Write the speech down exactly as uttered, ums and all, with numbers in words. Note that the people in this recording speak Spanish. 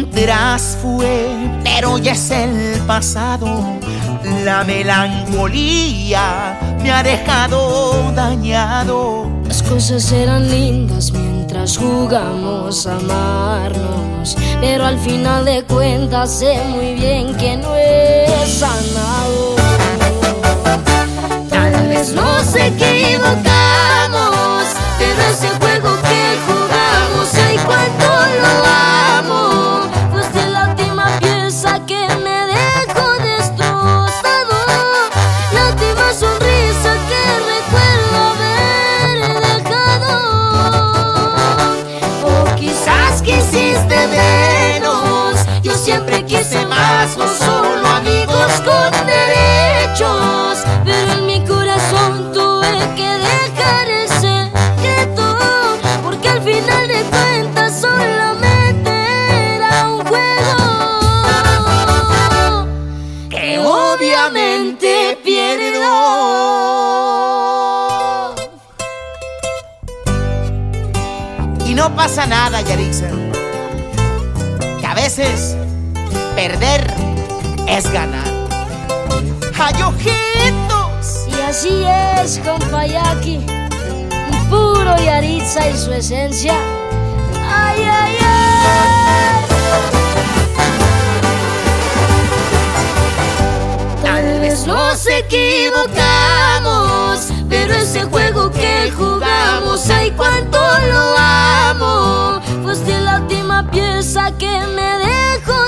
mientras fue, pero ya es el pasado. La melancolía me ha dejado dañado. Las cosas eran lindas mientras jugamos a amarnos, pero al final de cuentas sé muy bien que no es sanado. Tal vez nos equivocamos, pero ese juego que jugamos, ay, cuánto lo amo. Fuiste la última pieza que me dejó destrozado, la última sonrisa que recuerdo haber dejado. O quizás quisiste menos, yo siempre quise más, no solo amigos con derechos. Pero en mi corazón tuve que dejar ese secreto, porque al final de cuentas solamente era un juego que obviamente pierdo. Y no pasa nada, Yarixa, que a veces perder es ganar. ¡Ay, ojitos! Y así es, compa Jackie, puro Yarixa y su esencia. Ay, ay, ay. Tal vez nos equivocamos, pero ese juego que jugamos, ay, cuánto lo amo. Fuiste la última pieza que me dejó